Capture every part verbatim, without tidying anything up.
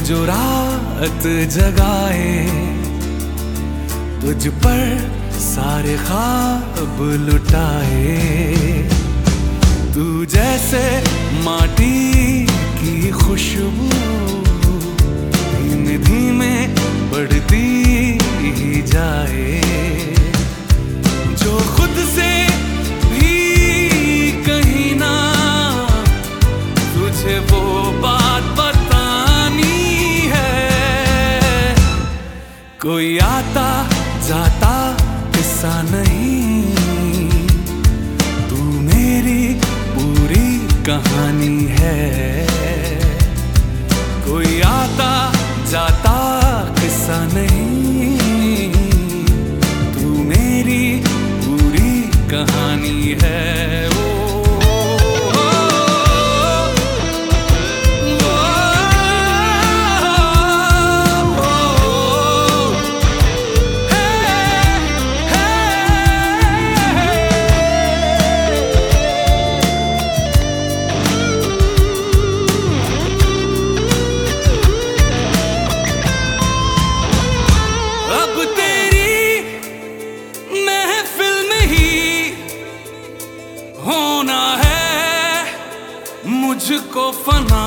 जो रात जगाए, तुझ पर सारे ख्वाब लुटाए। तू जैसे माटी की खुशबू धीमे धीमे बढ़ती ही जाए, जो खुद से भी कहीं ना तुझे वो बात बतानी है। कोई आता जाता किस्सा नहीं, तू मेरी पूरी कहानी है। कोई आता जाता किस्सा नहीं, तू मेरी पूरी कहानी है। होना है मुझको फना,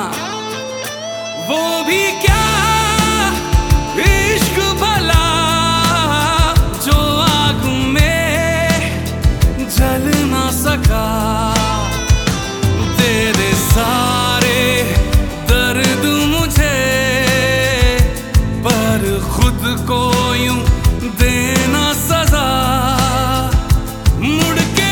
वो भी क्या इश्क भला, जो आग में जल ना सका। तेरे सारे दर्द मुझे, पर खुद को यूं देना सजा। मुड़ के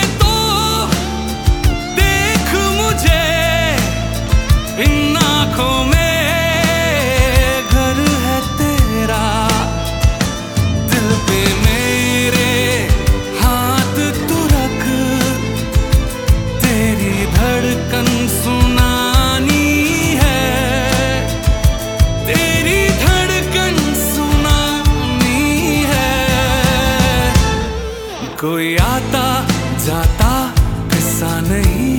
इन आँखों में घर है तेरा, दिल पे मेरे हाथ तू रख। तेरी धड़कन सुनानी है, तेरी धड़कन सुनानी है। कोई आता जाता किस्सा नहीं,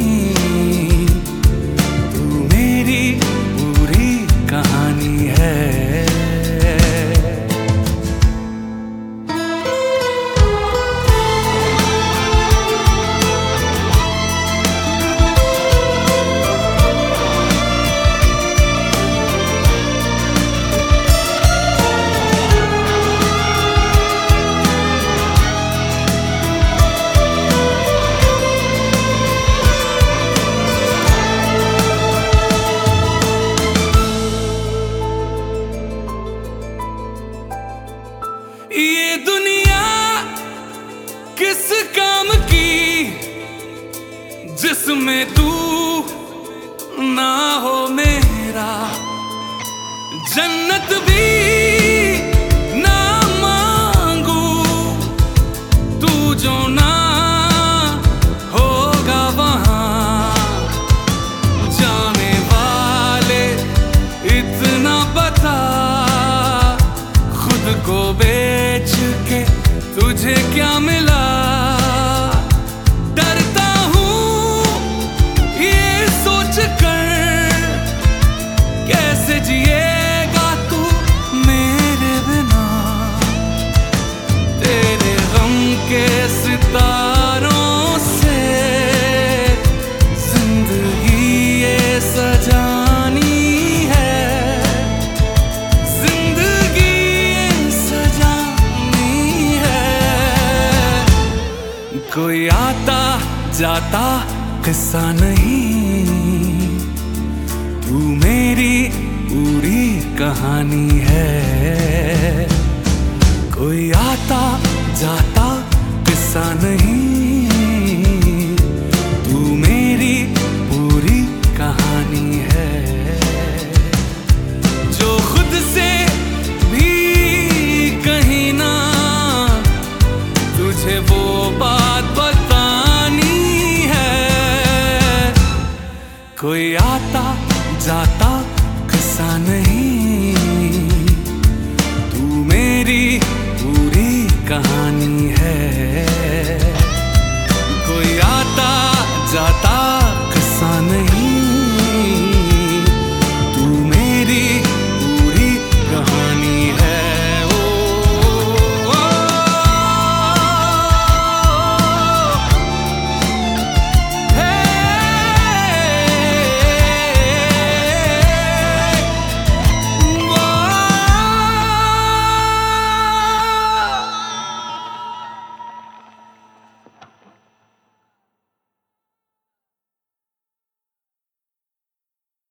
पूरी कहानी है। ये दुनिया किस काम की, जिसमें तू ना हो मेरा। जन्नत भी ना मांगू, तू जो ना होगा वहां। जाने वाले इतना बता, खुद को बेच के तुझे क्या मिला। डरता हूँ ये सोच कर, कैसे जिएगा तू मेरे बिना। तेरे गम के सितारों से जिंदगी ये सजानी है। कोई आता जाता किस्सा नहीं, तू मेरी पूरी कहानी है। कोई आता जाता किस्सा नहीं, तू मेरी पूरी कहानी है। जो खुद से भी कहीं ना तुझे वो बात बतानी है। कोई आता जाता किस्सा नहीं, तू मेरी पूरी कहानी है।